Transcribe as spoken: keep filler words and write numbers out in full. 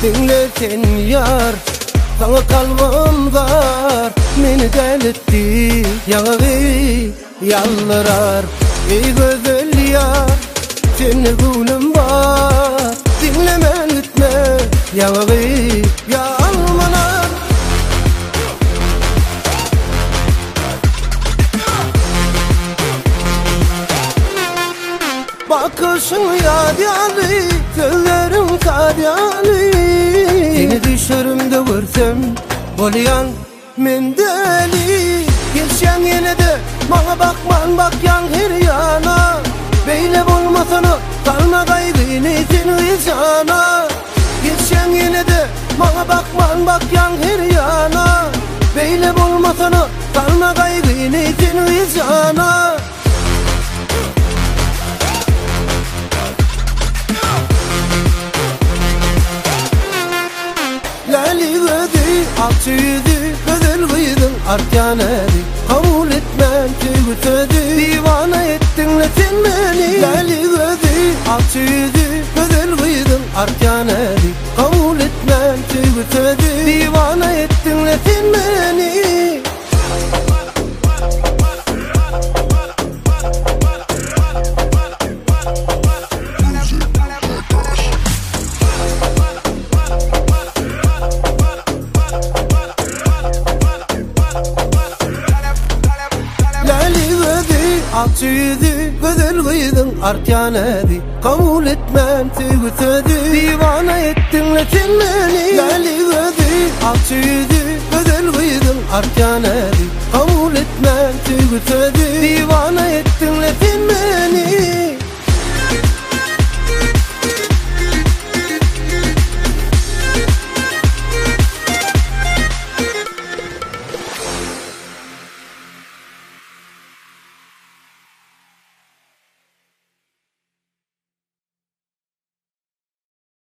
dinle sen yar, sana kalbim var, meni delitti yağı yalvarar. Ey güzel yar, seninle gönlüm var, dinleme gitme yağı yalmanar. Bakışın yadyalı, sözlerin kadyalı, seni düşürümde görsem olayan men deli. Gelsen yine de bana bakman, bak yan her yana. Beyle bulmasana kalma kaygını seni sana. Gelsen yine de bana bakman, bak yan her yana. Beyle bulmasana kalma kaygını seni sana. Lali gödü, alçı yüzü, güzel kıydın arkanedi. Kabul etmem tüyü sözü, divana ettin le sen beni. Lali gödü, alçı yüzü, güzel kıydın arkanedi. Kabul etmem tüyü sözü, divana ettin le sen beni. Alçı yüzü, güzel kıydın arkanedi. Kabul etmem tüyü sözü, divana ettin le sen beni. Lali gözü, alçı yüzü, güzel kıydın arkanedi. Kabul etmem tüyü sözü,